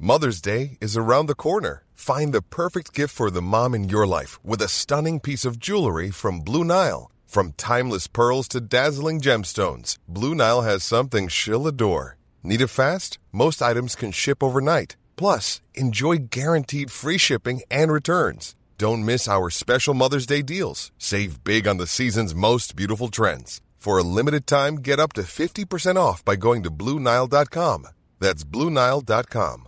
Mother's Day is around the corner. Find the perfect gift for the mom in your life with a stunning piece of jewelry from Blue Nile. From timeless pearls to dazzling gemstones, Blue Nile has something she'll adore. Need it fast? Most items can ship overnight. Plus, enjoy guaranteed free shipping and returns. Don't miss our special Mother's Day deals. Save big on the season's most beautiful trends. For a limited time, get up to 50% off by going to BlueNile.com. That's BlueNile.com.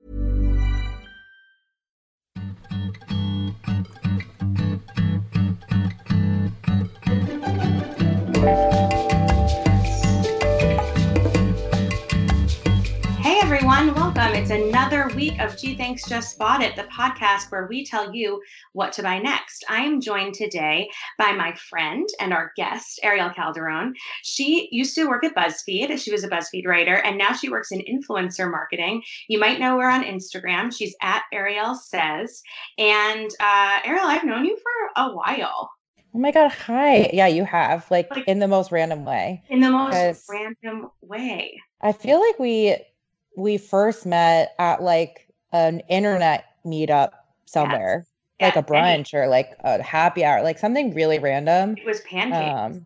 Hey everyone, welcome. It's another week of Gee Thanks Just Bought It, the podcast where we tell you what to buy next. I am joined today by my friend and our guest, Ariel Calderon. She used to work at BuzzFeed. She was a BuzzFeed writer, and now she works in influencer marketing. You might know her on Instagram. She's at Ariel Says. And Ariel, I've known you for a while. Oh my God, hi. Yeah, you have, like in the most random way. In the most random way. I feel like we first met at like an internet meetup somewhere, like a brunch or like a happy hour, like something really random. It was pancakes.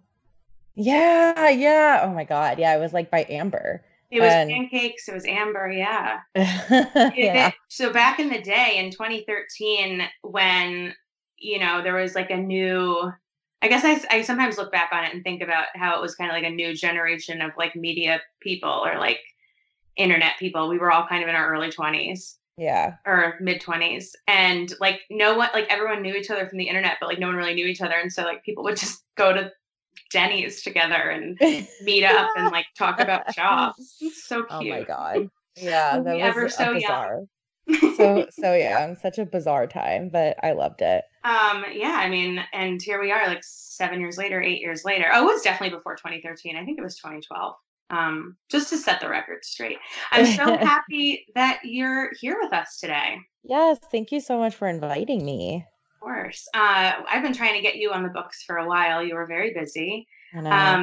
Yeah. Oh my God. Yeah, it was like by Amber. It was pancakes. It was Amber. Yeah. Yeah. So back in the day in 2013, when, there was like a new, I guess I sometimes look back on it and think about how it was kind of like a new generation of like media people or like internet people. We were all kind of in our early 20s. Yeah. Or mid 20s. And like everyone knew each other from the internet, but like no one really knew each other. And so like people would just go to Denny's together and meet up and like talk about jobs. So cute. Oh my God. Yeah. That was ever so bizarre. young. So yeah, such a bizarre time, but I loved it. Yeah, I mean, and here we are like 7 years later, 8 years later. Oh, it was definitely before 2013. I think it was 2012. Just to set the record straight. I'm so happy that you're here with us today. Yes, thank you so much for inviting me. Of course. I've been trying to get you on the books for a while. You were very busy. I know.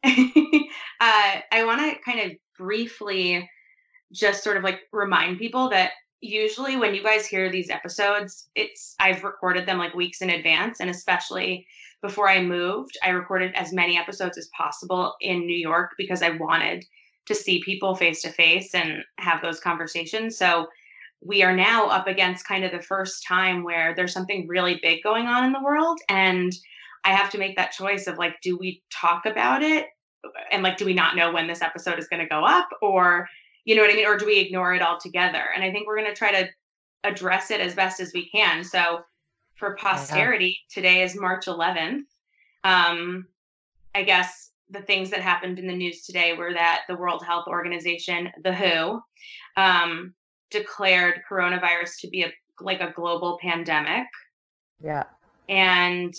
I want to kind of briefly just sort of like remind people that usually when you guys hear these episodes, I've recorded them like weeks in advance. And especially before I moved, I recorded as many episodes as possible in New York because I wanted to see people face to face and have those conversations. So we are now up against kind of the first time where there's something really big going on in the world. And I have to make that choice of like, do we talk about it? And like, do we not know when this episode is going to go up? Or you know what I mean? Or do we ignore it altogether? And I think we're going to try to address it as best as we can. So for posterity, Today is March 11th. I guess the things that happened in the news today were that the World Health Organization, the WHO, declared coronavirus to be a global pandemic. Yeah. And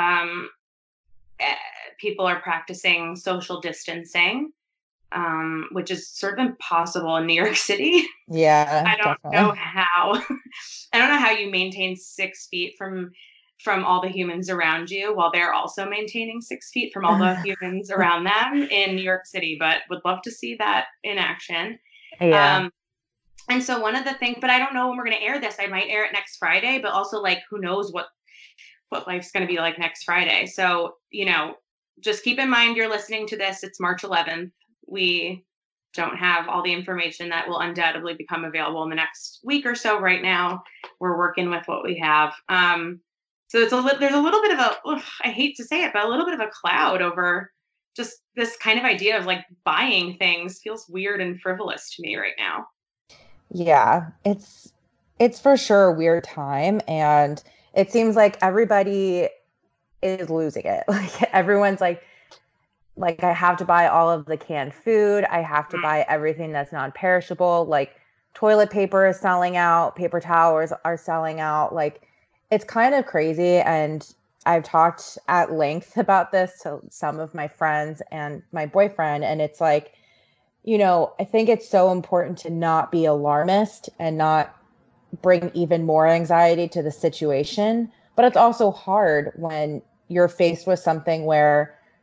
people are practicing social distancing. Which is sort of impossible in New York City. Yeah, I don't know how you maintain 6 feet from all the humans around you while they're also maintaining 6 feet from all the humans around them in New York City, but would love to see that in action. Yeah. And so one of the things, but I don't know when we're going to air this. I might air it next Friday, but also like, who knows what life's going to be like next Friday. So, just keep in mind you're listening to this. It's March 11th. We don't have all the information that will undoubtedly become available in the next week or so. Right now, we're working with what we have. So there's a little bit of I hate to say it, but a little bit of a cloud over just this kind of idea of like buying things feels weird and frivolous to me right now. Yeah, it's for sure a weird time. And it seems like everybody is losing it. Like everyone's like I have to buy all of the canned food. I have to buy everything that's non-perishable. Like toilet paper is selling out. Paper towels are selling out. Like it's kind of crazy. And I've talked at length about this to some of my friends and my boyfriend. And it's like, I think it's so important to not be alarmist and not bring even more anxiety to the situation. But it's also hard when you're faced with something where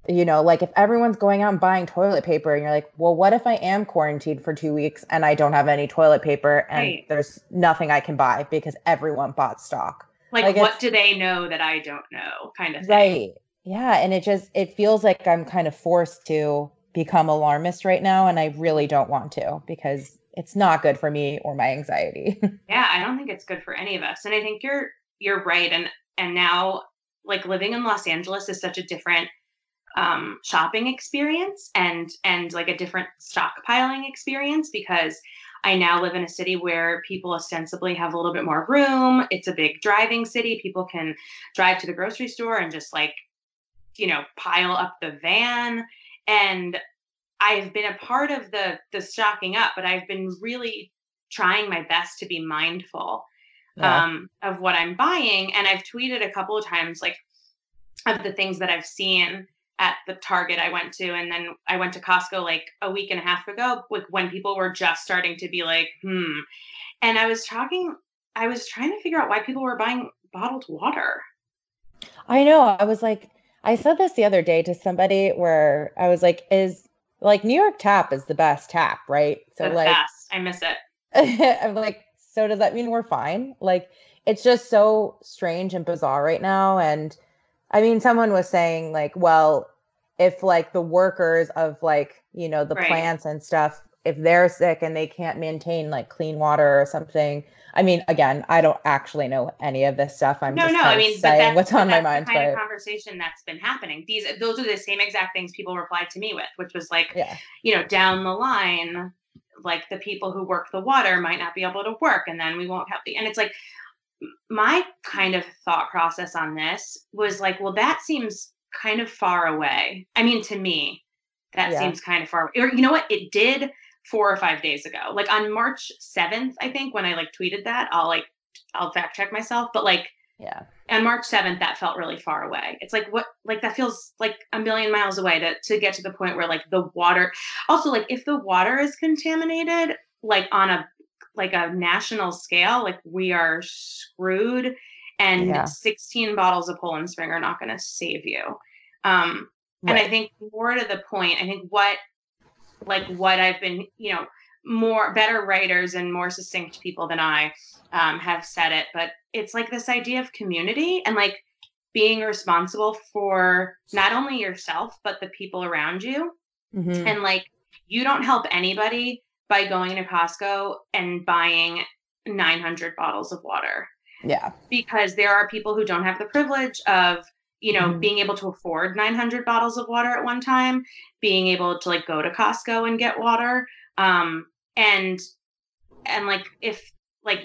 Like if everyone's going out and buying toilet paper and you're like, well, what if I am quarantined for 2 weeks and I don't have any toilet paper and Right. there's nothing I can buy because everyone bought stock? Like, Like what it's do they know that I don't know, kind of thing. right. Yeah. And it feels like I'm kind of forced to become alarmist right now. And I really don't want to because it's not good for me or my anxiety. Yeah, I don't think it's good for any of us. And I think you're right. And now, like, living in Los Angeles is such a different shopping experience and like a different stockpiling experience, because I now live in a city where people ostensibly have a little bit more room. It's a big driving city. People can drive to the grocery store and just like, pile up the van. And I've been a part of the stocking up, but I've been really trying my best to be mindful Yeah. of what I'm buying. And I've tweeted a couple of times, like, of the things that I've seen at the Target I went to. And then I went to Costco like a week and a half ago, like when people were just starting to be like, And I was trying to figure out why people were buying bottled water. I know. I said this the other day to somebody where I was like, is like New York Tap is the best tap, right? So The like, best. I miss it. I'm like, so does that mean we're fine? Like, it's just so strange and bizarre right now. And I mean, someone was saying like, well, if like the workers of like, the Right. plants and stuff, if they're sick and they can't maintain like clean water or something. I mean, again, I don't actually know any of this stuff. I'm No, just no. kind I of mean, saying what's on my that's the mind, kind of but conversation that's been happening. Those are the same exact things people replied to me with, which was like, yeah. down the line, like the people who work the water might not be able to work, and then we won't have and it's like my kind of thought process on this was like, well, that seems kind of far away. I mean, to me, that Yeah. seems kind of far away. Or you know what? It did 4 or 5 days ago. Like on March 7th, I think, when I like tweeted that, I'll fact check myself, but like Yeah. on March 7th, that felt really far away. It's like what like that feels like a million miles away to get to the point where like the water also like if the water is contaminated, like on a national scale, like we are screwed, and Yeah. 16 bottles of Poland Spring are not going to save you. And I Right. think more to the point, I think what I've been, more better writers and more succinct people than I have said it, but it's like this idea of community and like being responsible for not only yourself, but the people around you. Hmm. And like, you don't help anybody by going to Costco and buying 900 bottles of water, Yeah. because there are people who don't have the privilege of Hmm. being able to afford 900 bottles of water at one time, being able to like go to Costco and get water, um and like if like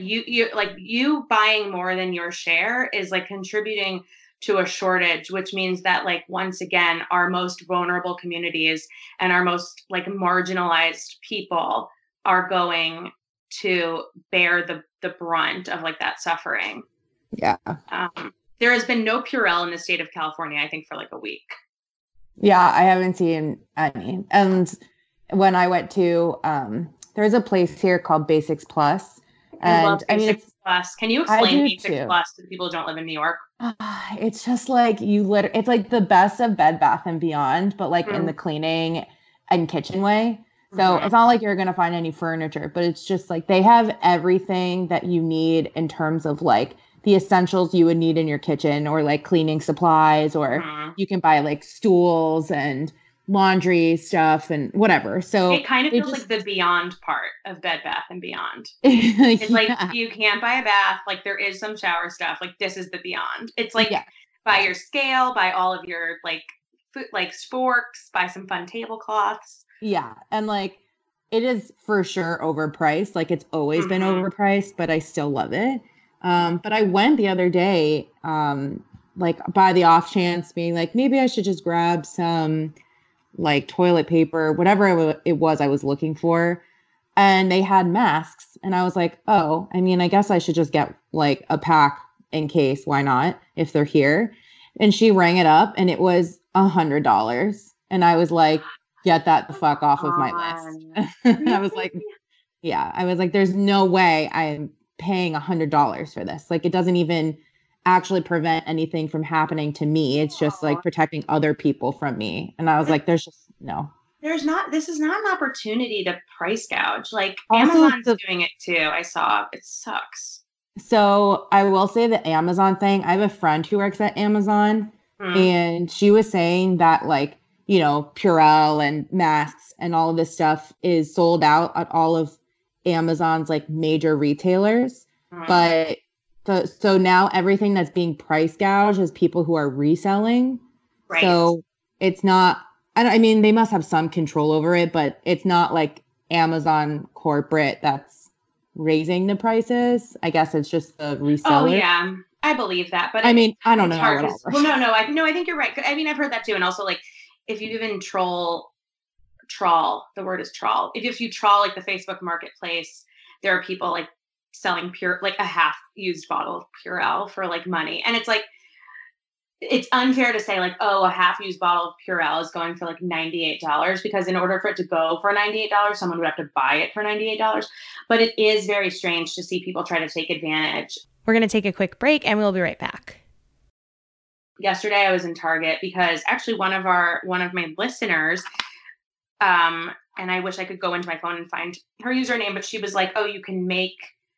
you buying more than your share is like contributing to a shortage, which means that like once again our most vulnerable communities and our most like marginalized people are going to bear the brunt of like that suffering. Yeah. There has been no Purell in the state of California, I think, for like a week. Yeah. I haven't seen any. And when I went to, there's a place here called Basics Plus, I love and I mean, Basics Plus. Can you I explain do Basics too. Plus to the people who don't live in New York? It's just like it's like the best of Bed Bath and Beyond, but like in the cleaning and kitchen way. So Mm-hmm. it's not like you're gonna find any furniture, but it's just like they have everything that you need in terms of like the essentials you would need in your kitchen or like cleaning supplies, or Mm-hmm. you can buy like stools and laundry stuff and whatever. So It kind of they feels like just the Beyond part of Bed Bath and Beyond. It's like yeah. you can't buy a bath. Like there is some shower stuff. Like this is the Beyond. It's like Yeah. buy Yeah. your scale, buy all of your like food, like forks, buy some fun tablecloths. Yeah. And like it is for sure overpriced. Like it's always been Mm-hmm. overpriced, but I still love it. But I went the other day, like by the off chance being like, maybe I should just grab some like toilet paper, whatever it was I was looking for. And they had masks. And I was like, oh, I mean, I guess I should just get like a pack in case. Why not? If they're here. And she rang it up and it was $100. And I was like, get that the fuck off of my list. I was Really? like, yeah, I was like, there's no way I'm paying $100 for this. Like, it doesn't even, actually prevent anything from happening to me. It's just like protecting other people from me. And I was like, there's just no. This is not an opportunity to price gouge. Like Also, Amazon's doing it too. I saw it sucks. So I will say the Amazon thing. I have a friend who works at Amazon, and she was saying that like, you know, Purell and masks and all of this stuff is sold out at all of Amazon's like major retailers. But so now everything that's being price gouged is people who are reselling. Right. So it's not, I mean, they must have some control over it, but it's not like Amazon corporate that's raising the prices. I guess it's just the reseller. Oh yeah, I believe that. But I mean, I don't know. Well, no, I think you're right. I mean, I've heard that too. And also like, if you even trawl, the word is trawl. If you trawl like the Facebook marketplace, there are people like selling like a half used bottle of Purell for like money. And it's like, it's unfair to say like, oh, a half used bottle of Purell is going for like $98 because in order for it to go for $98, someone would have to buy it for $98. But it is very strange to see people try to take advantage. We're going to take a quick break and we'll be right back. Yesterday I was in Target because actually one of my listeners, and I wish I could go into my phone and find her username, but she was like, oh, you can make,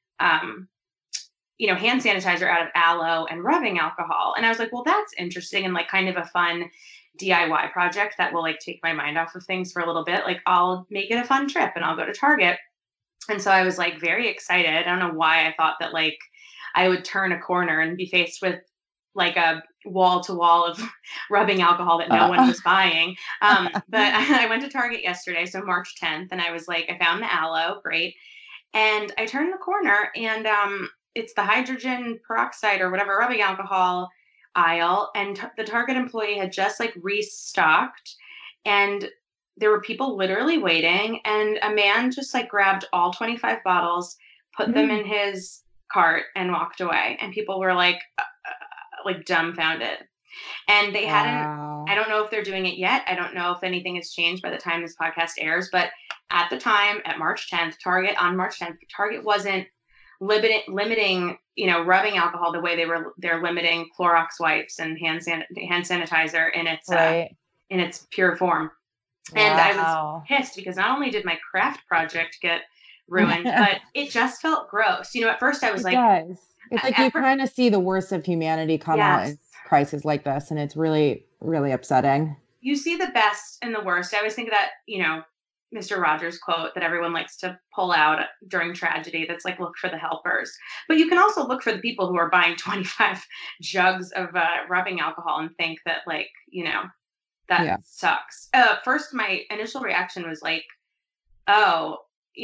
hand sanitizer out of aloe and rubbing alcohol. And I was like, well, that's interesting and like kind of a fun DIY project that will like take my mind off of things for a little bit. Like I'll make it a fun trip and I'll go to Target. And so I was like very excited. I don't know why I thought that like I would turn a corner and be faced with like a wall to wall of rubbing alcohol that no one was buying. But I went to Target yesterday, so March 10th, and I was like, I found the aloe, great. And I turned the corner and it's the hydrogen peroxide or whatever rubbing alcohol aisle. And the Target employee had just like restocked and there were people literally waiting. And a man just like grabbed all 25 bottles, put them in his cart and walked away. And people were like dumbfounded. And they hadn't, I don't know if they're doing it yet. I don't know if anything has changed by the time this podcast airs, but at the time at March 10th, Target wasn't limiting, rubbing alcohol the way they're limiting Clorox wipes and hand sanitizer in its pure form. And I was pissed because not only did my craft project get ruined, but it just felt gross. At first I was like, it's like you kind of see the worst of humanity come out in crises like this, and it's really, really upsetting. You see the best and the worst. I always think of that, Mr. Rogers quote that everyone likes to pull out during tragedy. That's like, look for the helpers. But you can also look for the people who are buying 25 jugs of rubbing alcohol and think that like, that sucks. First, my initial reaction was like, oh,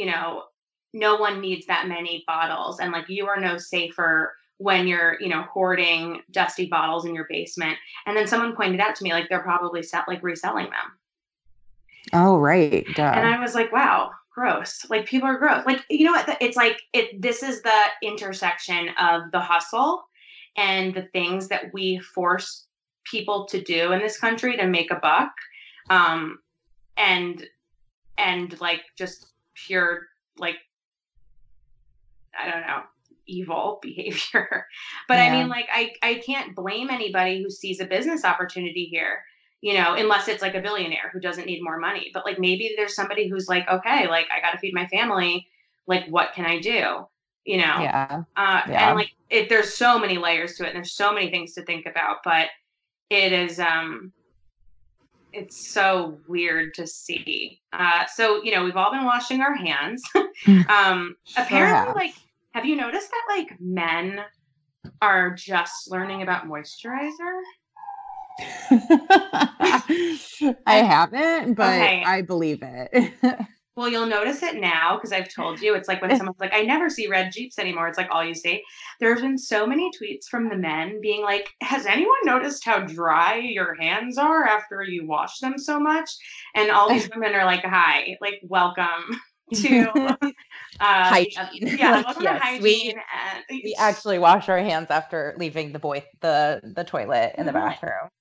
no one needs that many bottles. And like, you are no safer when you're, hoarding dusty bottles in your basement. And then someone pointed out to me, like, they're probably reselling them. Oh, right. Duh. And I was like, wow, gross. Like, people are gross. Like, you know what? It's like, this is the intersection of the hustle and the things that we force people to do in this country to make a buck. And like, just pure, like, I don't know, evil behavior. But I mean, like, I can't blame anybody who sees a business opportunity here, unless it's like a billionaire who doesn't need more money. But like, maybe there's somebody who's like, okay, like I got to feed my family. Like, what can I do? And like, there's so many layers to it and there's so many things to think about, but it is, it's so weird to see. So, we've all been washing our hands. Apparently, like, have you noticed that like men are just learning about moisturizer? I haven't, but okay. I believe it. Well, you'll notice it now because I've told you. It's like when someone's like, I never see red Jeeps anymore. It's like all you see. There's been so many tweets from the men being like, has anyone noticed how dry your hands are after you wash them so much? And all these women are like, hi, like, welcome to hygiene. Welcome to hygiene. We actually wash our hands after leaving the toilet in the bathroom.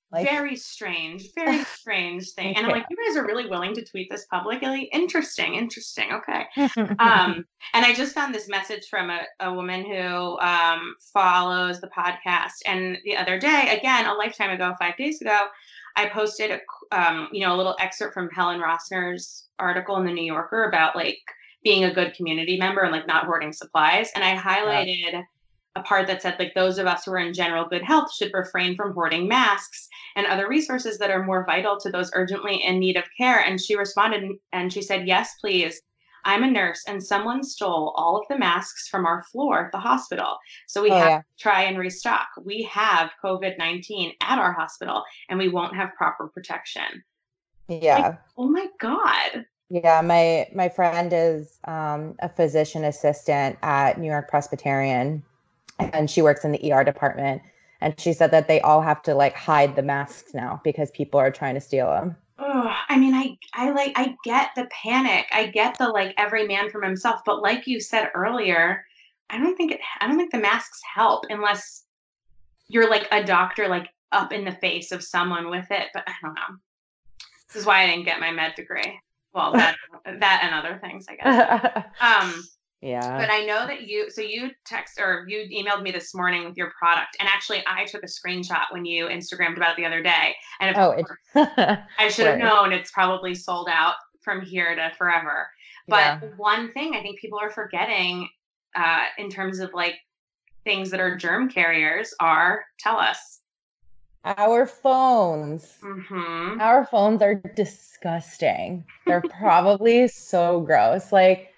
Like, very strange thing. And I'm like, you guys are really willing to tweet this publicly? Interesting. Okay. And I just found this message from a woman who follows the podcast. And the other day, again, a lifetime ago, 5 days ago, I posted a little excerpt from Helen Rossner's article in the New Yorker about like being a good community member and like not hoarding supplies. And I highlighted a part that said like those of us who are in general good health should refrain from hoarding masks and other resources that are more vital to those urgently in need of care. And she responded and she said, yes, please. I'm a nurse and someone stole all of the masks from our floor at the hospital. So we have to try and restock. We have COVID-19 at our hospital and we won't have proper protection. Yeah. Like, oh my God. Yeah. My friend is a physician assistant at New York Presbyterian, and she works in the ER department. And she said that they all have to like hide the masks now because people are trying to steal them. Oh, I mean, I get the panic. I get the like every man for himself. But like you said earlier, I don't think the masks help unless you're like a doctor, like up in the face of someone with it. But I don't know. This is why I didn't get my med degree. Well, that and other things, I guess. Yeah. But I know that you emailed me this morning with your product. And actually I took a screenshot when you Instagrammed about it the other day. And I should have known it's probably sold out from here to forever. But one thing I think people are forgetting in terms of like things that are germ carriers are, tell us. Our phones. Mm-hmm. Our phones are disgusting. They're probably so gross. Like,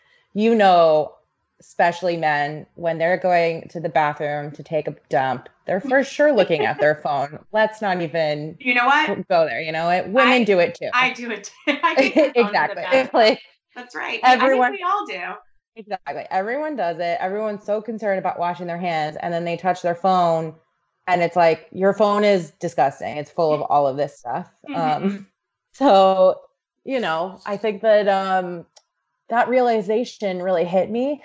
especially men, when they're going to the bathroom to take a dump, they're for sure looking at their phone. Let's not even go there. You know what? Women do it too. I do it too. I exactly. Like, that's right. Everyone, I think we all do. Exactly. Everyone does it. Everyone's so concerned about washing their hands, and then they touch their phone, and it's like, your phone is disgusting. It's full of all of this stuff. Mm-hmm. So, I think that that realization really hit me.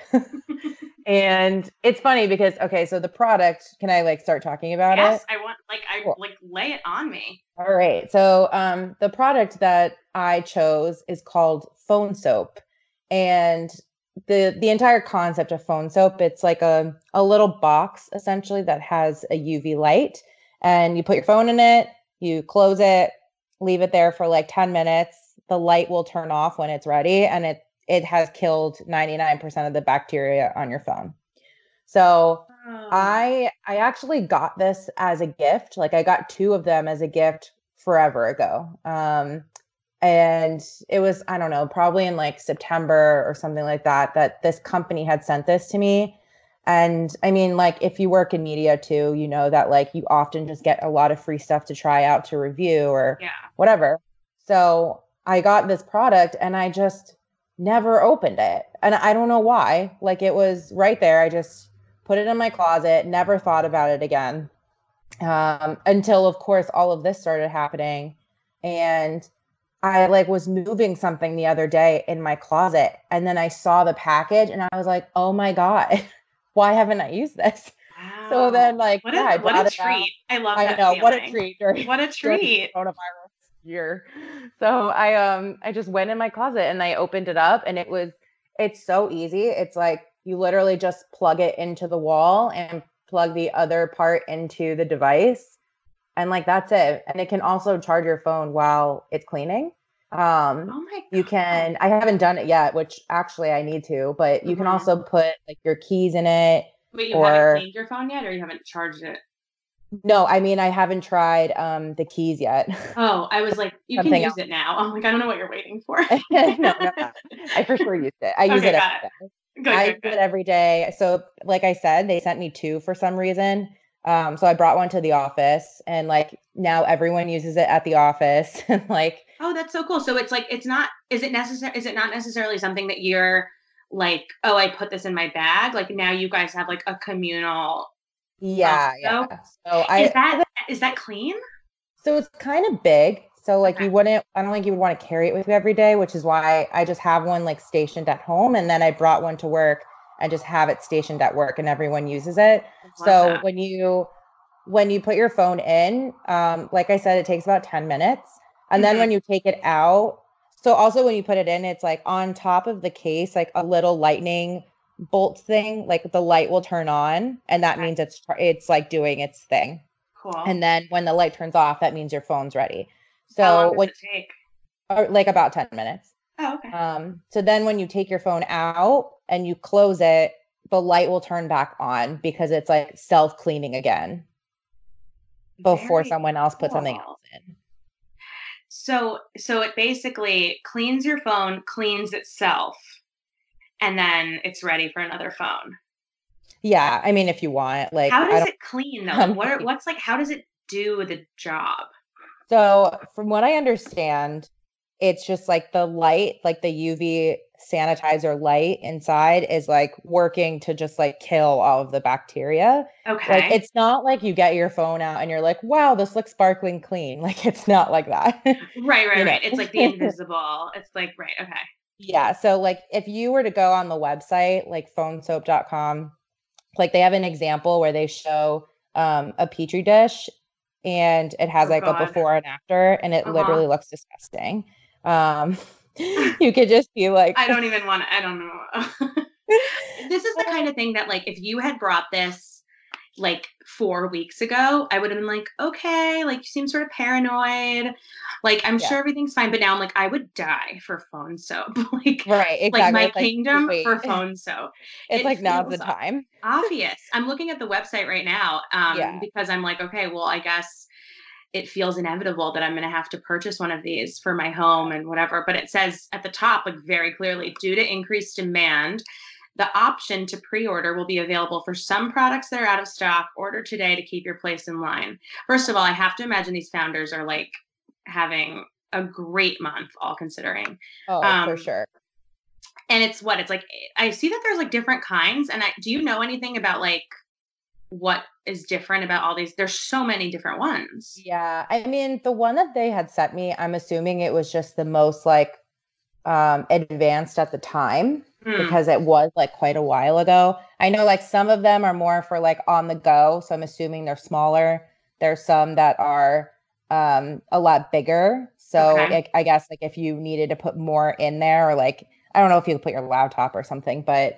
And it's funny because, okay, so the product, can I like start talking about it? Yes, I want, cool. Lay it on me. All right. So the product that I chose is called Phone Soap. And the entire concept of Phone Soap, it's like a little box essentially that has a UV light, and you put your phone in it, you close it, leave it there for like 10 minutes. The light will turn off when it's ready, and it has killed 99% of the bacteria on your phone. So I actually got this as a gift. Like, I got 2 of them as a gift forever ago. And it was, I don't know, probably in like September or something like that this company had sent this to me. And I mean, like, if you work in media too, you know that like you often just get a lot of free stuff to try out to review or whatever. So I got this product and I just never opened it. And I don't know why. Like, it was right there. I just put it in my closet, never thought about it again. Until of course all of this started happening. And I like was moving something the other day in my closet, and then I saw the package and I was like, oh my God, why haven't I used this? Wow. So then like, what a treat. I love that. I know, feeling. What a treat. What a treat. Coronavirus year. So I just went in my closet and I opened it up, and it's so easy. It's like, you literally just plug it into the wall and plug the other part into the device. And like, that's it. And it can also charge your phone while it's cleaning. Oh my God. You can, I haven't done it yet, which actually I need to, but you can also put like your keys in it. Wait, you haven't cleaned your phone yet, or you haven't charged it? No, I mean, I haven't tried the keys yet. Oh, I was like, you can use it now. I'm like, I don't know what you're waiting for. No. I for sure used it. I use it every day. I use it every day. So like I said, they sent me 2 for some reason. So I brought one to the office, and like now everyone uses it at the office. And like, oh, that's so cool. So it's like, is it not necessarily something that you're like, oh, I put this in my bag? Like, now you guys have like a communal. Yeah. So is that clean? So it's kind of big. So like I don't think you would want to carry it with you every day, which is why I just have one like stationed at home. And then I brought one to work and just have it stationed at work, and everyone uses it. So when you when you put your phone in, like I said, it takes about 10 minutes. And then when you take it out, so also when you put it in, it's like on top of the case, like a little lightning bolt thing, like the light will turn on, and that means it's like doing its thing. Cool. And then when the light turns off, that means your phone's ready. So how long does it take? Like about 10 minutes. Oh, okay. So then when you take your phone out and you close it, the light will turn back on because it's like self-cleaning again before someone else puts something else in. So it basically cleans your phone, cleans itself, and then it's ready for another phone. Yeah, I mean, if you want, like, how does it clean though? What's like, how does it do the job? So from what I understand, it's just like the light, like the UV sanitizer light inside is like working to just like kill all of the bacteria. Okay. Like it's not like you get your phone out and you're like, wow, this looks sparkling clean. Like it's not like that. Right. It's like the invisible. It's like, right. Okay. Yeah. So like if you were to go on the website, like phonesoap.com, like they have an example where they show a petri dish and it has a before and after, and it literally looks disgusting. You could just be like, I don't know. This is the kind of thing that like, if you had brought this like 4 weeks ago, I would have been like, okay, like you seem sort of paranoid. Like, I'm sure everything's fine. But now I'm like, I would die for phone soap. Like, right, exactly. Like my kingdom for phone soap. It's like, now's the time. Obvious. I'm looking at the website right now because I'm like, okay, well, I guess it feels inevitable that I'm going to have to purchase one of these for my home and whatever. But it says at the top, like very clearly, due to increased demand, the option to pre-order will be available for some products that are out of stock. Order today to keep your place in line. First of all, I have to imagine these founders are like having a great month, all considering. Oh, for sure. And it's like, I see that there's like different kinds. And do you know anything about like what is different about all these? There's so many different ones. Yeah. I mean, the one that they had sent me, I'm assuming it was just the most like advanced at the time because it was like quite a while ago. I know like some of them are more for like on the go. So I'm assuming they're smaller. There's some that are a lot bigger. So I guess like if you needed to put more in there, or like, I don't know if you could put your laptop or something, but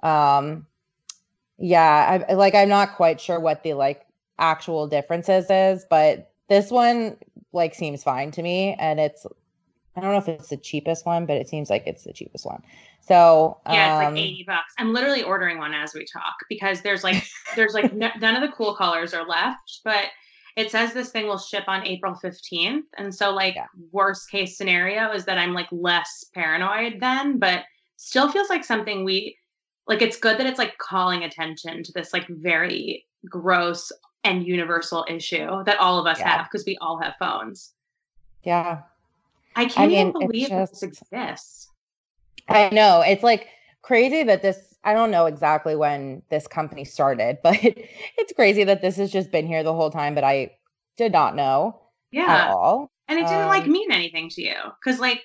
yeah, I'm not quite sure what the like actual differences is, but this one like seems fine to me. And I don't know if it's the cheapest one, but it seems like it's the cheapest one. So yeah, it's like $80. I'm literally ordering one as we talk because there's like none of the cool colors are left, but it says this thing will ship on April 15th. And so like worst case scenario is that I'm like less paranoid then, but still feels like something it's good that it's like calling attention to this like very gross and universal issue that all of us have because we all have phones. Yeah. I can't even believe this exists. I know. It's like crazy that I don't know exactly when this company started, but it's crazy that this has just been here the whole time, but I did not know at all. And it didn't like mean anything to you because like,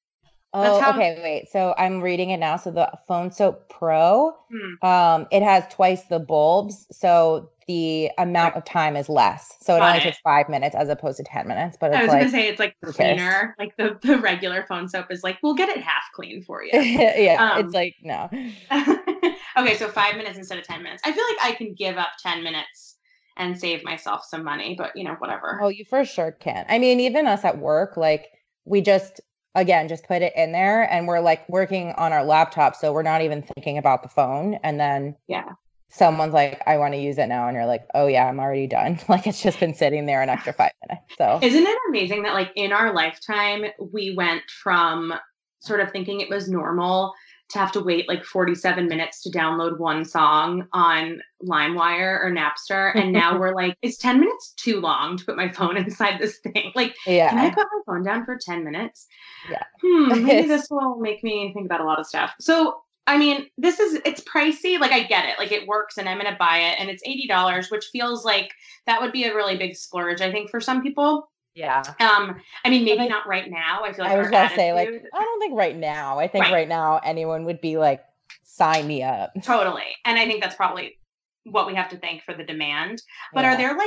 okay, wait. So I'm reading it now. So the Phone Soap Pro, it has twice the bulbs. So the amount of time is less. So it only takes 5 minutes as opposed to 10 minutes. But I was going to say it's like cleaner. Like the regular phone soap is like, we'll get it half clean for you. It's like, no. Okay, so 5 minutes instead of 10 minutes. I feel like I can give up 10 minutes and save myself some money, but whatever. Oh, you for sure can. I mean, even us at work, like we just put it in there and we're like working on our laptop. So we're not even thinking about the phone. And then someone's like, I want to use it now. And you're like, oh yeah, I'm already done. Like it's just been sitting there an extra 5 minutes. So isn't it amazing that like in our lifetime, we went from sort of thinking it was normal to have to wait like 47 minutes to download one song on LimeWire or Napster. And now we're like, is 10 minutes too long to put my phone inside this thing? Like, can I put my phone down for 10 minutes? Yeah. Maybe this will make me think about a lot of stuff. So, I mean, it's pricey. Like I get it. Like it works and I'm going to buy it and it's $80, which feels like that would be a really big splurge, I think, for some people. Yeah. I mean, maybe not right now. I feel like I was gonna say, like, I don't think right now. I think right now anyone would be like, sign me up. Totally. And I think that's probably what we have to thank for the demand. But are there like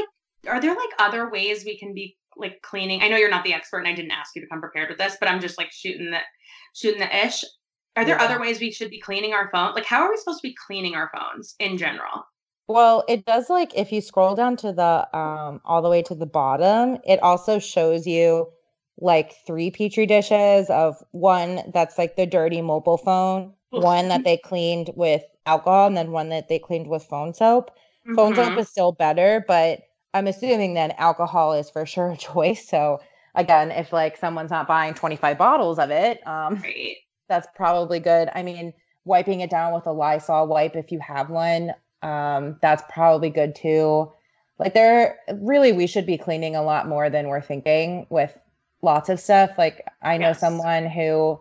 are there like other ways we can be like cleaning? I know you're not the expert and I didn't ask you to come prepared with this, but I'm just like shooting the ish. Are there other ways we should be cleaning our phone? Like, how are we supposed to be cleaning our phones in general? Well, it does, like, if you scroll down to the all the way to the bottom, it also shows you like three petri dishes of one that's like the dirty mobile phone, one that they cleaned with alcohol, and then one that they cleaned with phone soap. Phone soap is still better, but I'm assuming then alcohol is for sure a choice. So again, if like someone's not buying 25 bottles of it, Right. that's probably good. I mean, wiping it down with a Lysol wipe if you have one, that's probably good too. Like we should be cleaning a lot more than we're thinking with lots of stuff. Like I know someone who,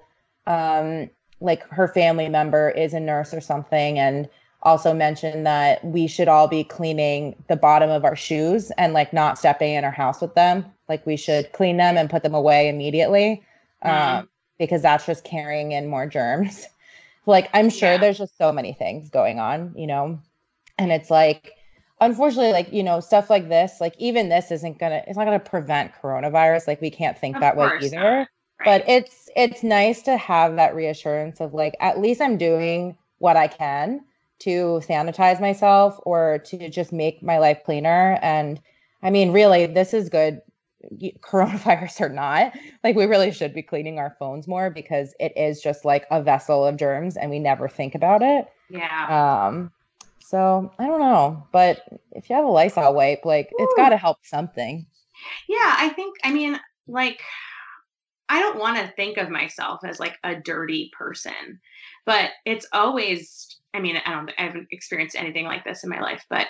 like her family member is a nurse or something, and also mentioned that we should all be cleaning the bottom of our shoes and like not stepping in our house with them. Like we should clean them and put them away immediately, because that's just carrying in more germs. Like I'm sure there's just so many things going on, and it's like, unfortunately, like, stuff like this, like even this it's not gonna prevent coronavirus. Like we can't think that way either. Right. But it's nice to have that reassurance of like, at least I'm doing what I can to sanitize myself or to just make my life cleaner. And I mean, really, this is good, coronavirus or not. Like we really should be cleaning our phones more because it is just like a vessel of germs and we never think about it. Yeah. So I don't know, but if you have a Lysol wipe, like it's got to help something. Yeah, I mean, like, I don't want to think of myself as like a dirty person, but it's always, I mean, I haven't experienced anything like this in my life, but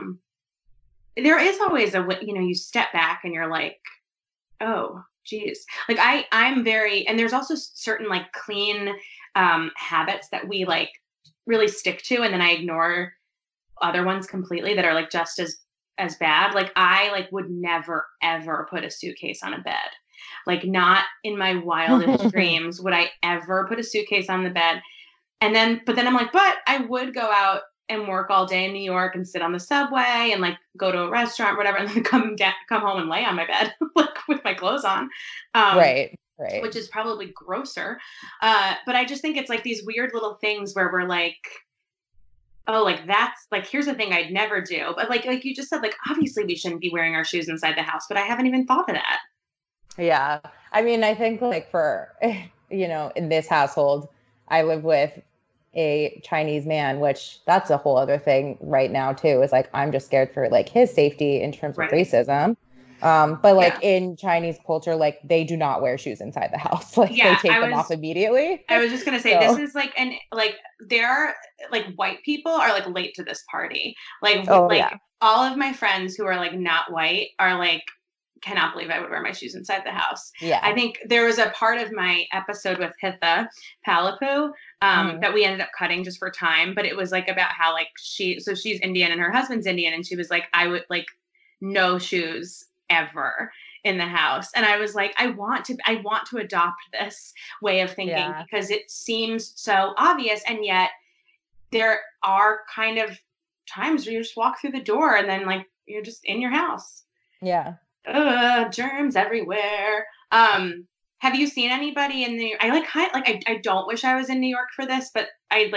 there is always you step back and you're like, oh, geez. Like I'm very, and there's also certain like clean habits that we like really stick to, and then I ignore other ones completely that are like just as bad. Like I like would never ever put a suitcase on a bed. Like not in my wildest dreams would I ever put a suitcase on the bed. But then I'm like, but I would go out and work all day in New York and sit on the subway and like go to a restaurant, whatever, and then come home and lay on my bed like with my clothes on. Right. Which is probably grosser. But I just think it's like these weird little things where we're like, oh, like that's like, here's the thing I'd never do. But like you just said, like, obviously we shouldn't be wearing our shoes inside the house, but I haven't even thought of that. Yeah. I mean, I think like for, in this household, I live with a Chinese man, which that's a whole other thing right now too, is like, I'm just scared for like his safety in terms of racism. But like in Chinese culture, like they do not wear shoes inside the house. Like they take them off immediately. I was just going to say, this is like, and like they're like white people are like late to this party. Like, all of my friends who are like not white are like, cannot believe I would wear my shoes inside the house. Yeah. I think there was a part of my episode with Hitha Palapu that we ended up cutting just for time, but it was like about how like she's Indian and her husband's Indian. And she was like, I would like no shoes ever in the house. And I was like, I want to adopt this way of thinking because it seems so obvious. And yet there are kind of times where you just walk through the door and then like, you're just in your house. Yeah. Germs everywhere. Have you seen anybody in I don't wish I was in New York for this, but I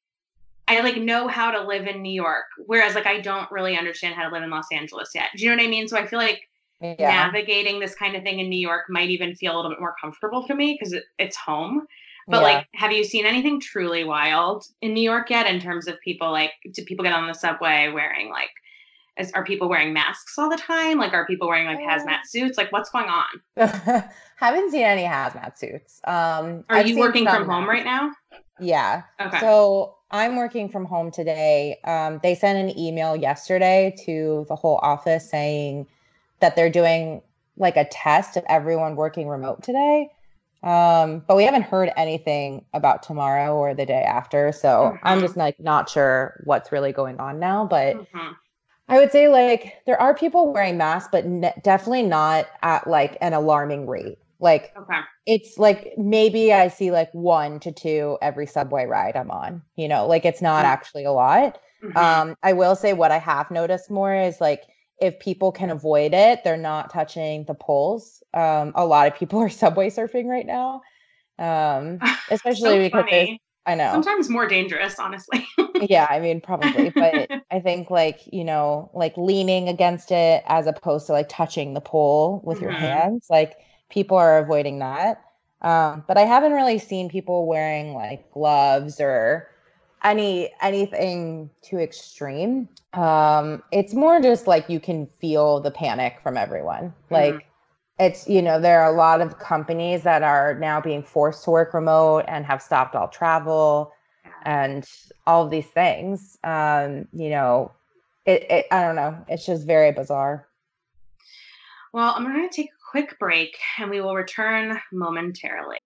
know how to live in New York. Whereas like, I don't really understand how to live in Los Angeles yet. Do you know what I mean? So I feel like navigating this kind of thing in New York might even feel a little bit more comfortable for me because it's home. But like, have you seen anything truly wild in New York yet in terms of people, like, do people get on the subway wearing like, are people wearing masks all the time? Like, are people wearing like hazmat suits? Like, what's going on? Haven't seen any hazmat suits. Are you working from home right now? Yeah. Okay. So I'm working from home today. They sent an email yesterday to the whole office saying that they're doing like a test of everyone working remote today. But we haven't heard anything about tomorrow or the day after. So I'm just like not sure what's really going on now. But I would say like there are people wearing masks, but definitely not at like an alarming rate. Like it's like maybe I see like 1 to 2 every subway ride I'm on, like it's not actually a lot. I will say what I have noticed more is like if people can avoid it, they're not touching the poles. A lot of people are subway surfing right now, especially So because there's, funny. I know. Sometimes more dangerous, honestly. Yeah, I mean, probably, but I think like, like leaning against it as opposed to like touching the pole with your hands, like people are avoiding that. But I haven't really seen people wearing like gloves or anything too extreme. It's more just like you can feel the panic from everyone. Like it's, there are a lot of companies that are now being forced to work remote and have stopped all travel and all of these things. I don't know. It's just very bizarre. Well, I'm going to take a quick break and we will return momentarily.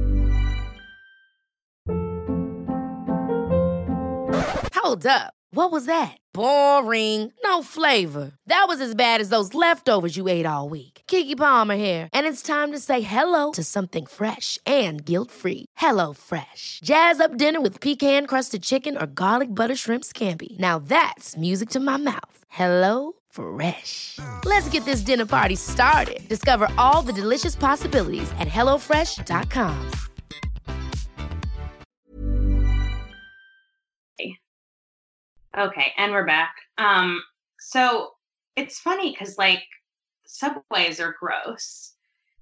Hold up. What was that? Boring. No flavor. That was as bad as those leftovers you ate all week. Keke Palmer here, and it's time to say hello to something fresh and guilt-free. HelloFresh. Jazz up dinner with pecan-crusted chicken or garlic butter shrimp scampi. Now that's music to my mouth. HelloFresh. Let's get this dinner party started. Discover all the delicious possibilities at HelloFresh.com. Okay, and we're back. So it's funny because like subways are gross.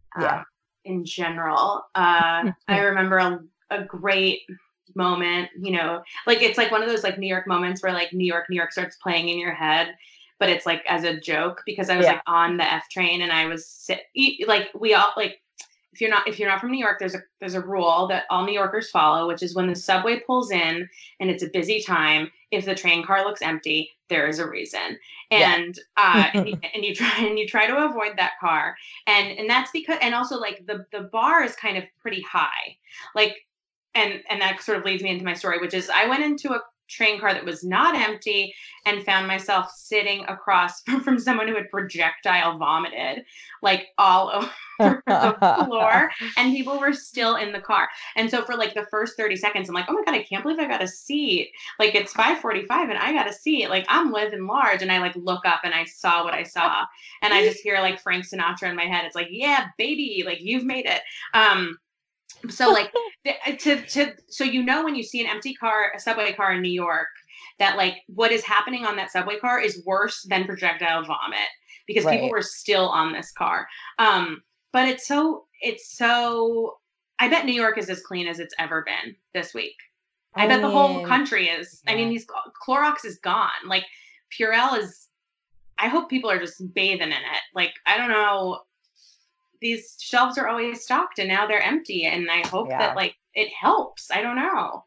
In general. I remember a great moment, like it's like one of those like New York moments where like New York starts playing in your head, but it's like as a joke because I was like on the F train and I was like we all like if you're not from New York, there's a rule that all New Yorkers follow, which is when the subway pulls in and it's a busy time, if the train car looks empty, there is a reason. And and you try to avoid that car. And that's because, and also like the bar is kind of pretty high. Like and that sort of leads me into my story, which is I went into a train car that was not empty and found myself sitting across from someone who had projectile vomited like all over the floor, and people were still in the car. And so for like the first 30 seconds, I'm like, oh my God, I can't believe I got a seat. Like it's 5:45 and I got a seat. Like I'm living large. And I like look up and I saw what I saw. And I just hear like Frank Sinatra in my head. It's like, yeah, baby, like you've made it. So like so when you see an empty car, a subway car in New York, that like what is happening on that subway car is worse than projectile vomit because people were still on this car. But it's so I bet New York is as clean as it's ever been this week. I bet the whole country is. Yeah. I mean, Clorox is gone. Like Purell is. I hope people are just bathing in it. Like I don't know. These shelves are always stocked and now they're empty. And I hope that like it helps. I don't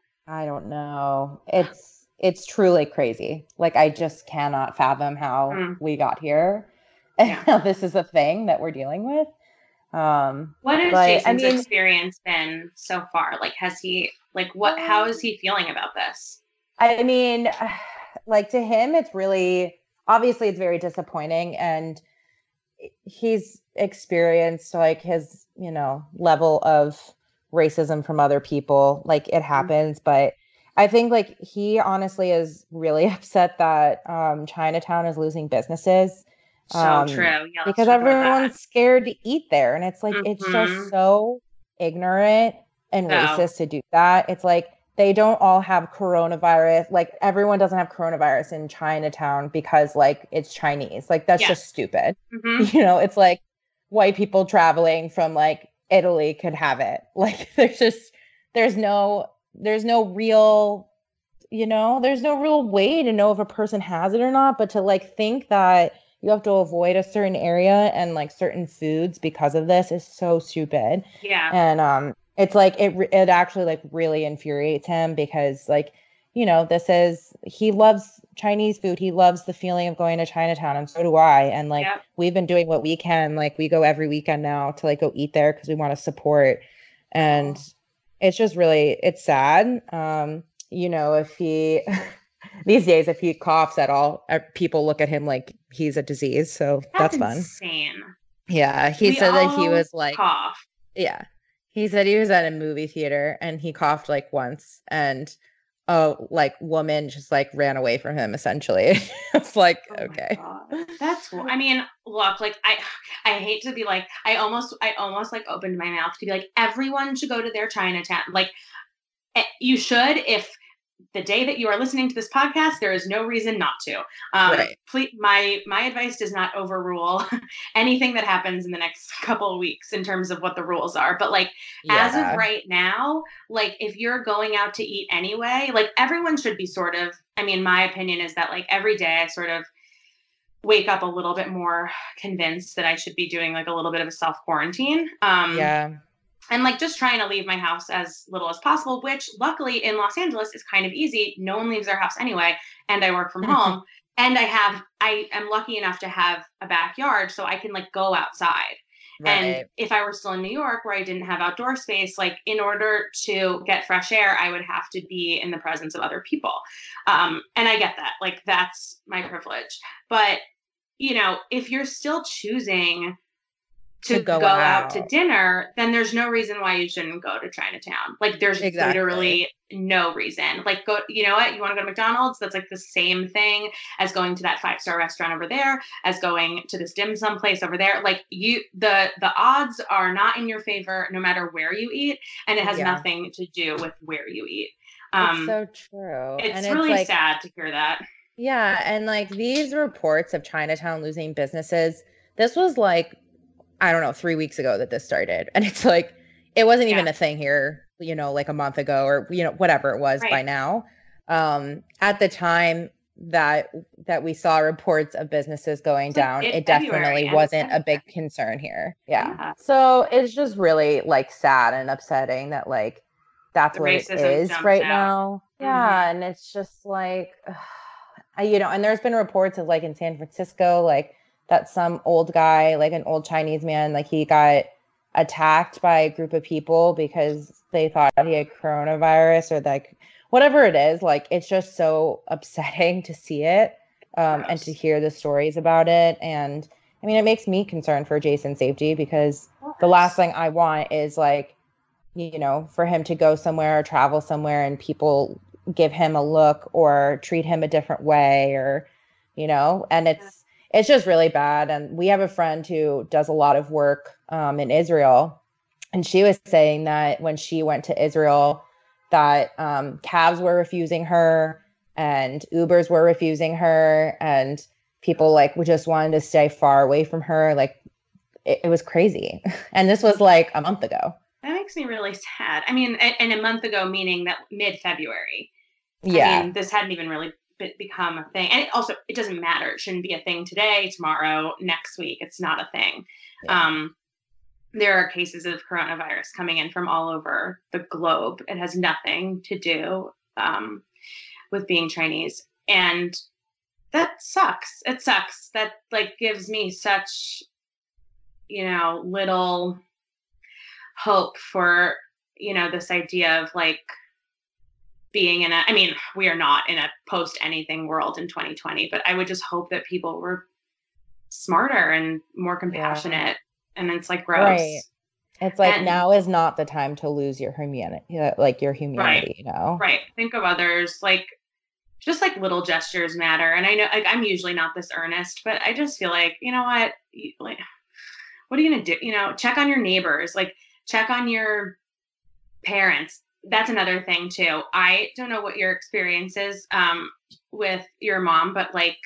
know. It's truly crazy. Like I just cannot fathom how we got here and how this is a thing that we're dealing with. What has Jason's experience been so far? Like has he like how is he feeling about this? I mean, like to him, it's really obviously it's very disappointing, and he's experienced like his, level of racism from other people. Like it happens, but I think like he honestly is really upset that Chinatown is losing businesses. So true. Yeah, because everyone's scared to eat there. And it's like, it's just so ignorant and racist to do that. It's like, they don't all have coronavirus. Like everyone doesn't have coronavirus in Chinatown because like it's Chinese. Like that's just stupid. It's like white people traveling from like Italy could have it. Like there's no real, there's no real way to know if a person has it or not. But to like think that you have to avoid a certain area and like certain foods because of this is so stupid. Yeah. And it's like it actually like really infuriates him because like, he loves Chinese food. He loves the feeling of going to Chinatown, and so do I. And like we've been doing what we can. Like we go every weekend now to like go eat there because we want to support. And it's just really, it's sad. If he these days, if he coughs at all, people look at him like he's a disease. So that's fun. Insane. Yeah. He said that he was like, cough. Yeah. He said he was at a movie theater and he coughed like once, and like woman just like ran away from him essentially. It's like, okay. That's cool. I mean, look, like I hate to be like, I almost like opened my mouth to be like, everyone should go to their Chinatown. Like you should, if the day that you are listening to this podcast, there is no reason not to. Right. Please, my advice does not overrule anything that happens in the next couple of weeks in terms of what the rules are. But like, as of right now, like if you're going out to eat anyway, like everyone should be sort of, I mean, my opinion is that like every day I sort of wake up a little bit more convinced that I should be doing like a little bit of a self quarantine. And like just trying to leave my house as little as possible, which luckily in Los Angeles is kind of easy. No one leaves their house anyway. And I work from home, and I am lucky enough to have a backyard so I can like go outside. Right. And if I were still in New York where I didn't have outdoor space, like in order to get fresh air, I would have to be in the presence of other people. And I get that, like that's my privilege. But, you know, if you're still choosing to go out to dinner, then there's no reason why you shouldn't go to Chinatown. Like there's literally no reason. Like go, you know what? You want to go to McDonald's? That's like the same thing as going to that 5-star restaurant over there, as going to this dim sum place over there. Like the odds are not in your favor no matter where you eat. And it has nothing to do with where you eat. It's so true. It's really like, sad to hear that. Yeah. And like these reports of Chinatown losing businesses, this was like, I don't know, 3 weeks ago that this started. And it's like, it wasn't even a thing here, you know, like a month ago or, you know, whatever it was by now. At the time that we saw reports of businesses going down, it definitely wasn't a big concern here. Yeah. So it's just really like sad and upsetting that like, that's what it is right now. Yeah. And it's just like, you know, and there's been reports of like in San Francisco, like, that some old guy, like an old Chinese man, like he got attacked by a group of people because they thought he had coronavirus or like whatever it is. Like it's just so upsetting to see it and to hear the stories about it. And I mean, it makes me concerned for Jason's safety because the last thing I want is like, you know, for him to go somewhere or travel somewhere and people give him a look or treat him a different way or, you know, and it's just really bad. And we have a friend who does a lot of work in Israel. And she was saying that when she went to Israel, that cabs were refusing her and Ubers were refusing her. And people like would just wanted to stay far away from her. Like it was crazy. And this was like a month ago. That makes me really sad. I mean, and a month ago, meaning that mid-February. Yeah. I mean, this hadn't even really become a thing. And it doesn't matter. It shouldn't be a thing today, tomorrow, next week. It's not a thing. Yeah. There are cases of coronavirus coming in from all over the globe. It has nothing to do with being Chinese. And that sucks. It sucks. That like gives me such, you know, little hope for, you know, this idea of like being I mean, we are not in a post anything world in 2020, but I would just hope that people were smarter and more compassionate. And it's like gross. Right. It's like now is not the time to lose your humanity, like your humanity, you know? Right. Think of others, like just like little gestures matter. And I know like I'm usually not this earnest, but I just feel like, you know what, like, what are you going to do? You know, check on your neighbors, like check on your parents. That's another thing too. I don't know what your experience is with your mom, but like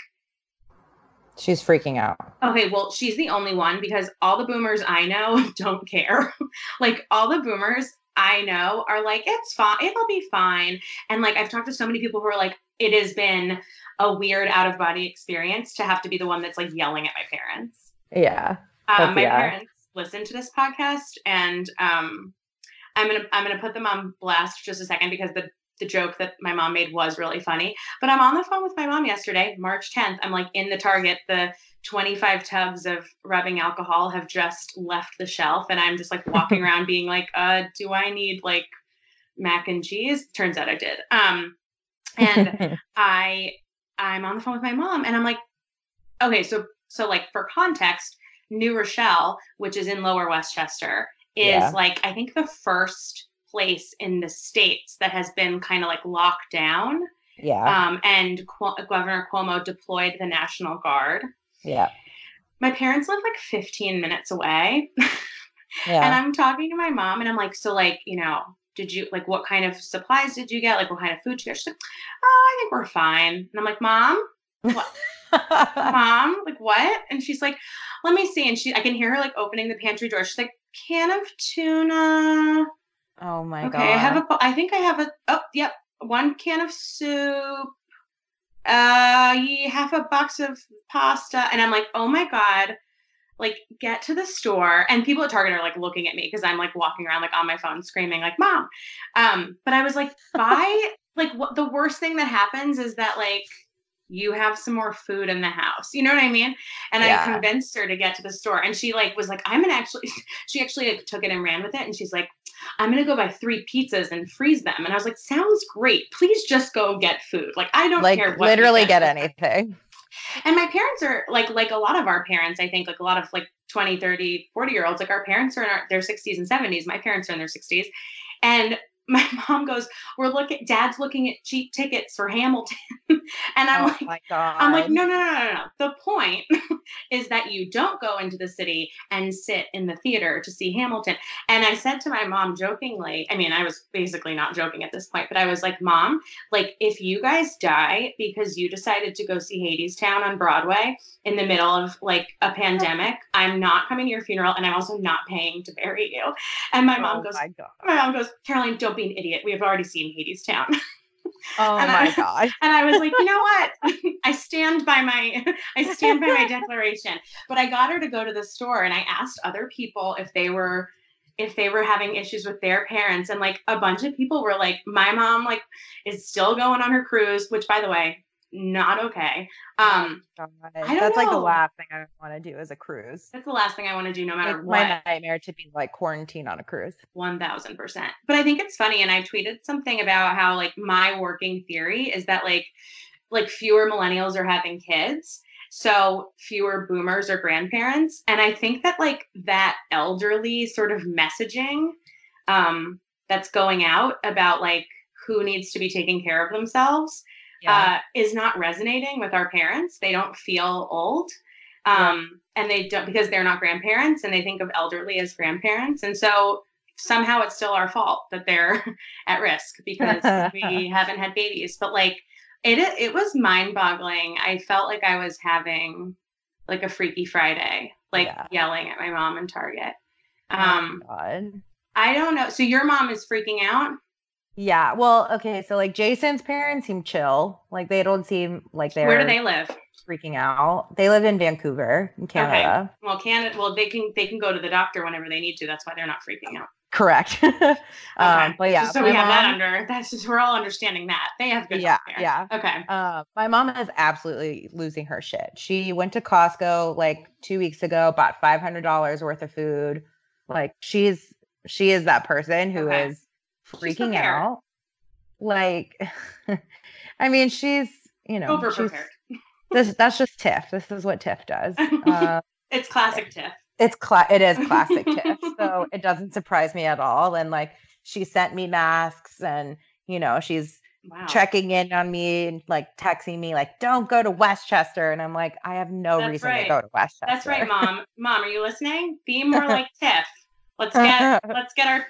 she's freaking out. Okay, well, she's the only one because all the boomers I know don't care. Like all the boomers I know are like, it's fine, it'll be fine. And like I've talked to so many people who are like, it has been a weird out of body experience to have to be the one that's like yelling at my parents. Yeah. My parents listen to this podcast and I'm gonna put them on blast for just a second because the joke that my mom made was really funny. But I'm on the phone with my mom yesterday, March 10th. I'm like in the Target. The 25 tubs of rubbing alcohol have just left the shelf, and I'm just like walking around being like, do I need like mac and cheese? Turns out I did. And I'm on the phone with my mom, and I'm like, okay, so like for context, New Rochelle, which is in Lower Westchester, is like I think the first place in the States that has been kind of like locked down. Yeah. And Governor Cuomo deployed the National Guard. Yeah. My parents live like 15 minutes away. Yeah. And I'm talking to my mom and I'm like, so like, you know, did you like, what kind of supplies did you get? Like, what kind of food did you get? She's like, oh, I think we're fine. And I'm like, Mom, what? Mom, like what? And she's like, let me see. And I can hear her like opening the pantry door. She's like, can of tuna. Oh my God. Okay, I think I have yep, 1 can of soup. Half a box of pasta. And I'm like, oh my God, like get to the store. And people at Target are like looking at me because I'm like walking around like on my phone screaming like, Mom. But I was like, buy like what the worst thing that happens is that like you have some more food in the house. You know what I mean? And I convinced her to get to the store. And she like was like, she actually like, took it and ran with it. And she's like, I'm going to go buy 3 pizzas and freeze them. And I was like, sounds great. Please just go get food. Like, I don't care what. Literally get anything. And my parents are like a lot of our parents, I think like a lot of like 20, 30, 40-year-olds, like our parents are in their 60s and 70s. My parents are in their 60s. And my mom goes, Dad's looking at cheap tickets for Hamilton. And I'm my God. I'm like, no. The point is that you don't go into the city and sit in the theater to see Hamilton. And I said to my mom jokingly, I mean, I was basically not joking at this point, but I was like, Mom, like if you guys die because you decided to go see Hadestown on Broadway in the middle of like a pandemic, I'm not coming to your funeral and I'm also not paying to bury you. And my mom goes, Caroline, don't be an idiot. We have already seen Hadestown. Oh my God. And I was like, you know what? I stand by my declaration. But I got her to go to the store and I asked other people if they were having issues with their parents. And like a bunch of people were like, my mom like is still going on her cruise, which by the way, not okay. That's like the last thing I want to do is a cruise. That's the last thing I want to do no matter what. My nightmare to be like quarantined on a cruise. 1000%. But I think it's funny. And I tweeted something about how like my working theory is that like fewer millennials are having kids. So fewer boomers are grandparents. And I think that like that elderly sort of messaging that's going out about like who needs to be taking care of themselves is not resonating with our parents. They don't feel old. And they don't, because they're not grandparents and they think of elderly as grandparents. And so somehow it's still our fault that they're at risk because we haven't had babies. But like, it was mind boggling. I felt like I was having like a Freaky Friday, like yelling at my mom in Target. God. I don't know. So your mom is freaking out? Yeah. Well, okay. So like Jason's parents seem chill. Like they don't seem like they're. Where do they live? Freaking out. They live in Vancouver, in Canada. Okay. Well, they can go to the doctor whenever they need to. That's why they're not freaking out. Correct. Okay. But yeah. So we have that under. That's just we're all understanding that they have good healthcare. Yeah. Okay. My mom is absolutely losing her shit. She went to Costco like 2 weeks ago, bought $500 worth of food. Like she is that person who is freaking out. Like, I mean, she's, you know, overprepared. That's just Tiff. This is what Tiff does. It's classic Tiff. It is classic Tiff. So it doesn't surprise me at all. And like, she sent me masks and, you know, she's checking in on me and like texting me like, don't go to Westchester. And I'm like, I have no reason to go to Westchester. That's right, Mom. Mom, are you listening? Be more like Tiff. Let's get our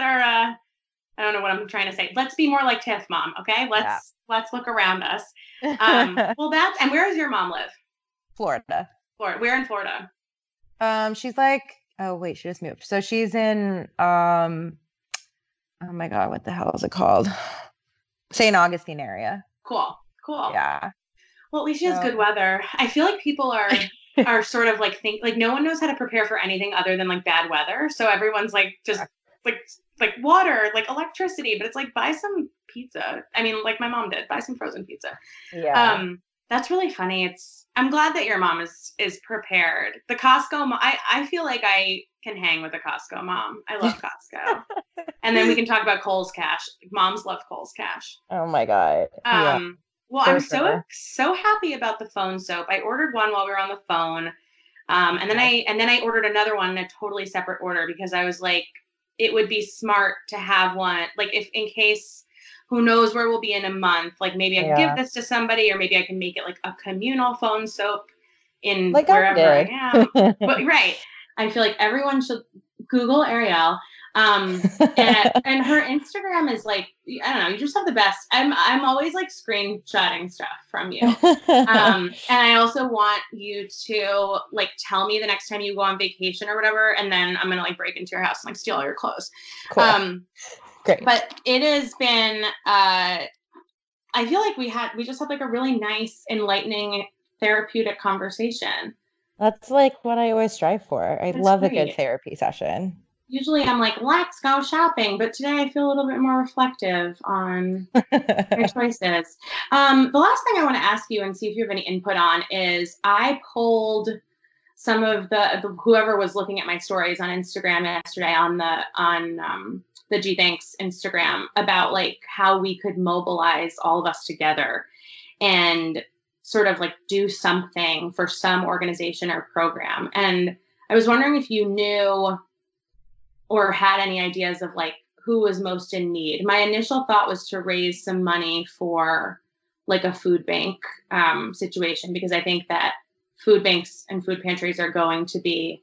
I don't know what I'm trying to say. Let's be more like Tiff, Mom. Okay. Let's look around us. Well, and where does your mom live? Florida. Where in Florida? She's like, oh wait, she just moved. So she's in, oh my God, what the hell is it called? St. Augustine area. Cool. Yeah. Well, at least she has good weather. I feel like people are sort of like no one knows how to prepare for anything other than like bad weather. So everyone's like just like water, like electricity, but it's like buy some pizza. I mean, like my mom did, buy some frozen pizza. Yeah. That's really funny. I'm glad that your mom is prepared. The Costco, I feel like I can hang with a Costco mom. I love Costco. And then we can talk about Kohl's Cash. Moms love Kohl's Cash. Oh my God. Well, I'm so happy about the phone soap. I ordered one while we were on the phone. And then I ordered another one in a totally separate order because I was like, it would be smart to have one, like if in case, who knows where we'll be in a month, like maybe I can give this to somebody, or maybe I can make it like a communal phone soap in like wherever I am. But right. I feel like everyone should Google Ariel. And her Instagram is like, I don't know, you just have the best. I'm always like screenshotting stuff from you. And I also want you to like tell me the next time you go on vacation or whatever, and then I'm gonna like break into your house and like steal all your clothes. Cool. Great. But it has been I feel like we just had like a really nice, enlightening, therapeutic conversation. That's like what I always strive for. I love a good therapy session. Usually I'm like, let's go shopping. But today I feel a little bit more reflective on your choices. The last thing I want to ask you and see if you have any input on is I polled some of the whoever was looking at my stories on Instagram yesterday on the G Thanks Instagram about like how we could mobilize all of us together and sort of like do something for some organization or program. And I was wondering if you knew or had any ideas of like who was most in need. My initial thought was to raise some money for like a food bank situation, because I think that food banks and food pantries are going to be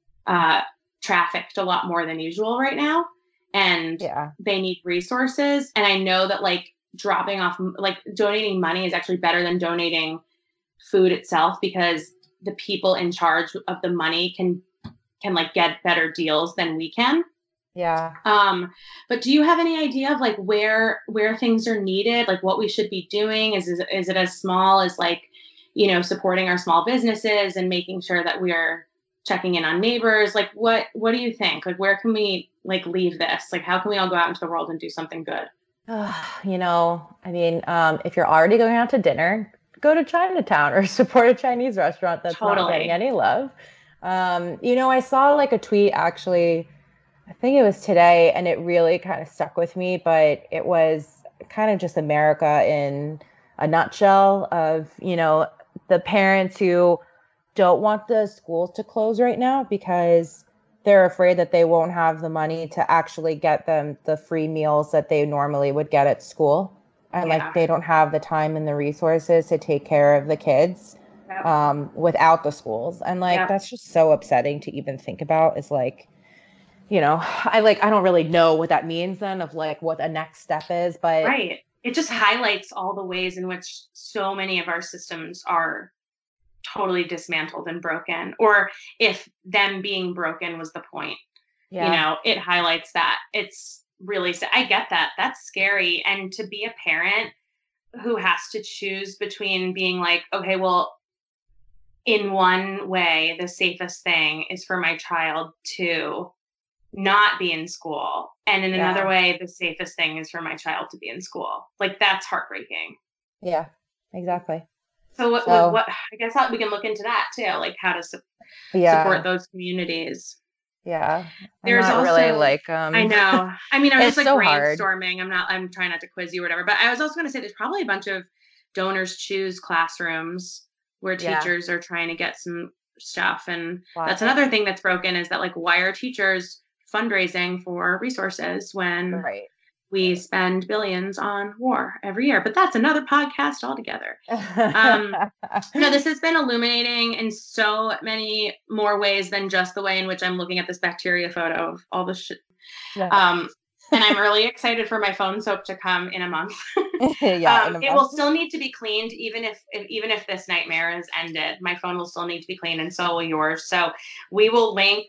trafficked a lot more than usual right now. And they need resources. And I know that like dropping off, like donating money is actually better than donating food itself, because the people in charge of the money can like get better deals than we can. Yeah. But do you have any idea of like where things are needed? Like what we should be doing? Is it as small as like, you know, supporting our small businesses and making sure that we are checking in on neighbors? Like what do you think? Like where can we like leave this? Like how can we all go out into the world and do something good? You know, I mean, if you're already going out to dinner, go to Chinatown or support a Chinese restaurant that's not getting any love. You know, I saw like a tweet actually, I think it was today, and it really kind of stuck with me, but it was kind of just America in a nutshell of, you know, the parents who don't want the schools to close right now because they're afraid that they won't have the money to actually get them the free meals that they normally would get at school. And like, they don't have the time and the resources to take care of the kids without the schools. And like, that's just so upsetting to even think about. Is like, you know, I don't really know what that means then of like what the next step is, but it just highlights all the ways in which so many of our systems are totally dismantled and broken, or if them being broken was the point. You know, it highlights that. It's really, I get that. That's scary. And to be a parent who has to choose between being like, okay, well, in one way, the safest thing is for my child to not be in school. And in another way, the safest thing is for my child to be in school. Like, that's heartbreaking. Yeah, exactly. So what I guess we can look into that too, like how to support those communities. Yeah. There's also really like, I know. I mean, I was just like so brainstorming. I'm trying not to quiz you or whatever, but I was also going to say there's probably a bunch of donors choose classrooms where teachers are trying to get some stuff. And that's another thing that's broken, is that like, why are teachers fundraising for resources when we spend billions on war every year? But that's another podcast altogether. This has been illuminating in so many more ways than just the way in which I'm looking at this bacteria photo of all the shit. And I'm really excited for my phone soap to come in a month. It will still need to be cleaned, even if this nightmare has ended. My phone will still need to be cleaned, and so will yours. So we will link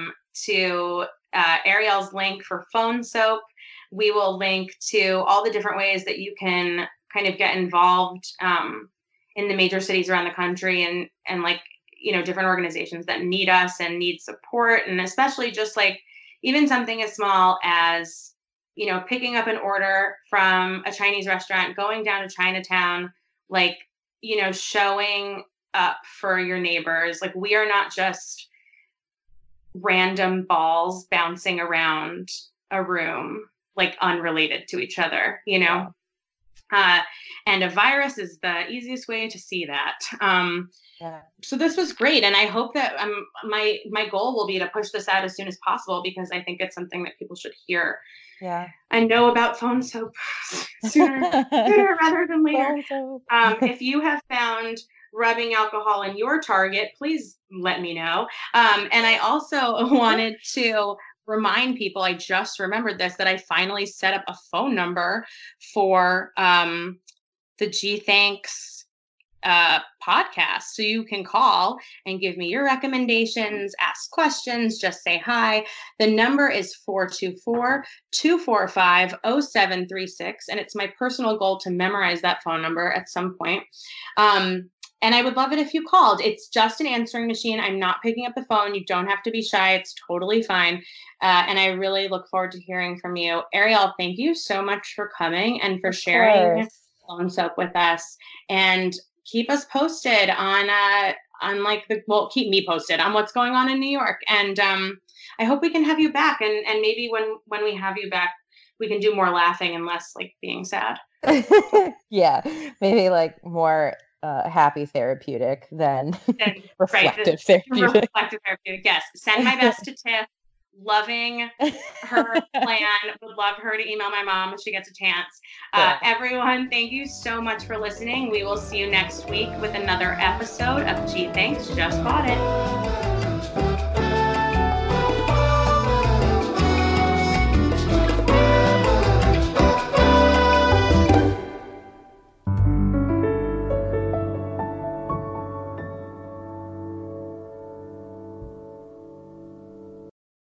to Ariel's link for phone soap. We will link to all the different ways that you can kind of get involved in the major cities around the country, and like, you know, different organizations that need us and need support, and especially just like even something as small as, you know, picking up an order from a Chinese restaurant, going down to Chinatown, like, you know, showing up for your neighbors. Like, we are not just random balls bouncing around a room, like unrelated to each other, you know? And a virus is the easiest way to see that. Yeah. So this was great. And I hope that my goal will be to push this out as soon as possible, because I think it's something that people should hear. Yeah. And know about phone soap sooner rather than later. If you have found rubbing alcohol in your Target, please let me know. And I also wanted to remind people, I just remembered this, that I finally set up a phone number for the G Thanks podcast. So you can call and give me your recommendations, ask questions, just say hi. The number is 424-245-0736. And it's my personal goal to memorize that phone number at some point. And I would love it if you called. It's just an answering machine. I'm not picking up the phone. You don't have to be shy. It's totally fine. And I really look forward to hearing from you. Ariel, thank you so much for coming and for sharing phone soap with us. And keep us posted on keep me posted on what's going on in New York. And I hope we can have you back. And maybe when we have you back, we can do more laughing and less like being sad. Yeah, maybe like more happy therapeutic than reflective therapeutic. Reflective therapeutic, yes. Send my best to Tiff. Loving her plan. Would love her to email my mom if she gets a chance. Everyone, thank you so much for listening. We will see you next week with another episode of G Thanks, Just Bought It.